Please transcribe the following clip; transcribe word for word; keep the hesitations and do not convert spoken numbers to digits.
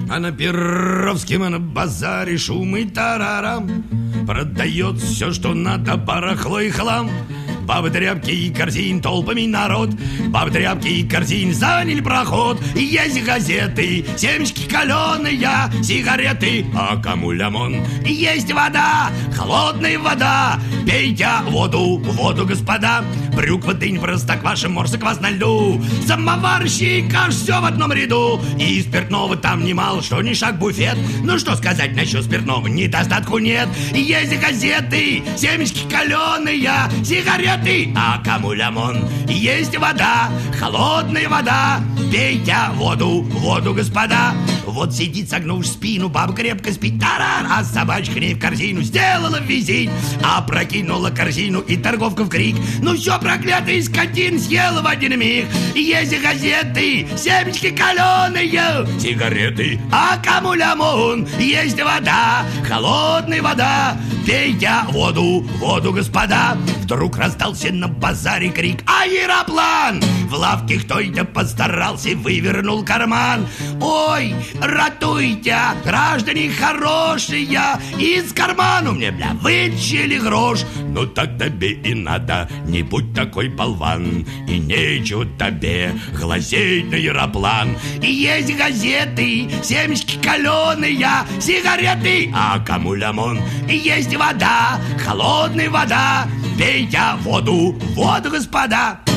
А на Перовском, а на базаре шум и тарарам. Продает все, что надо, барахло и хлам. Бабы, тряпки и корзин, толпами народ. Бабы, тряпки и корзин заняли проход. И есть газеты, семечки каленые, сигареты, а кому лимон. И есть вода, холодная вода. Пейте воду, воду, господа. Брюква, дынь, простокваша, морса, квас на льду. Самоварщик, аж все в одном ряду. И спиртного там немало, что ни шаг буфет. Ну что сказать насчет спиртного, недостатку нет. И есть газеты, семечки каленые, сигареты, а кому лимон. Есть вода, холодная вода. Пейте воду, воду, господа. Вот сидит, согнув спину, баба крепко спит, тарар, а собачка к ней в корзину сделала визит. Опрокинула корзину, и торговка в крик: ну все, проклятый скотин, съела в один миг. Есть газеты, семечки каленые, сигареты, а кому лимон. Есть вода, холодная вода. Пейте воду, воду, господа. Вдруг раздался на базаре крик: аэроплан! В лавке кто-то постарался, вывернул карман. Ой, ратуйте, граждане хорошие, из кармана мне, бля, вытащили грош. Ну так тебе и надо, не будь такой болван. И нечего тебе глазеть на аэроплан. И есть газеты, семечки каленые, сигареты, а кому лимон. И есть вода, холодная вода. Пейте воду, воду, господа.